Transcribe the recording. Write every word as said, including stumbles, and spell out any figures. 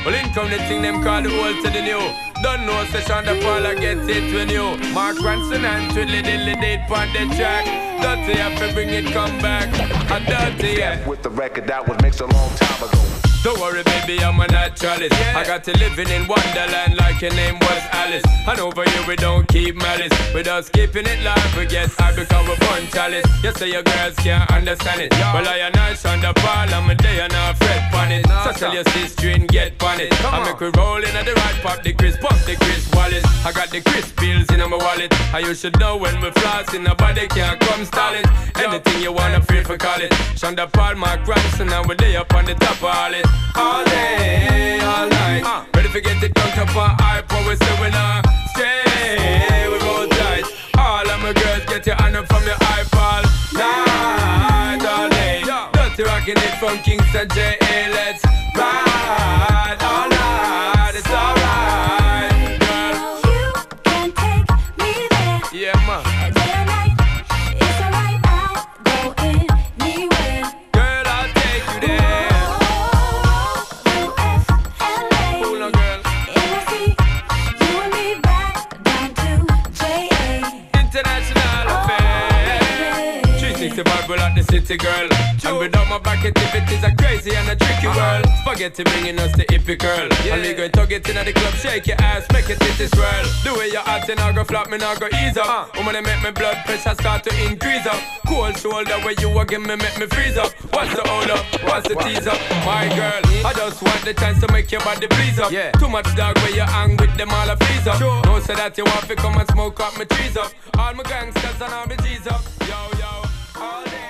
Well, income the thing them call the old to the new. Don't know session the fall I get it when you Mark Ranson and Twiddly Dilly date on the track. Dirty have to bring it come back. A dirty yeah. With the record that was mixed a long time ago. Don't worry baby, I'm a naturalist. yeah. I got to living in Wonderland like your name was Alice. And over here we don't keep malice. We just keeping it live, we get high because we're fun chalice. You say your girls can't understand it. Yo. Well I a nice on the ball, I'm a day and I fret on it. No, so tell your sister and get on it. I make we roll in at the right, pop the Chris, pop the Chris wallet. I got the Chris bills in my wallet. And you should know when we floss in nobody can't come stall it. Anything you wanna feel for call it. Shonda Paul, Mark Ranson, and we're there up on the top of all it. All day, all night, uh, ready to get it dunked up on hype. What we say we not stay, we roll tight. All of my girls get your hand up from your iPod. Night, all day, dirty rocking it from Kingston J A. Let's ride all night, it's alright, girl. You can take me there. Yeah, man. Day or night, it's alright. I'll go anywhere. Girl, I'll take you there. At the city girl, and without my back activities are crazy and a tricky world. Spaghetti bringing us the hippie girl, yeah. And we going to get in at the club, shake your ass, make it titties swirl. The way you're acting, I go flop, me now go ease up. uh. Woman, they make my blood pressure start to increase up. Cold shoulder where you again, me make me freeze up. What's the hold up? What's the tease up? My girl, I just want the chance to make your body please up. yeah. Too much dog where you hang with them all a freeze up. Sure. Don't say that you want to come and smoke up my trees up. All my gangsters and all my G's up. Yo, yo, all day.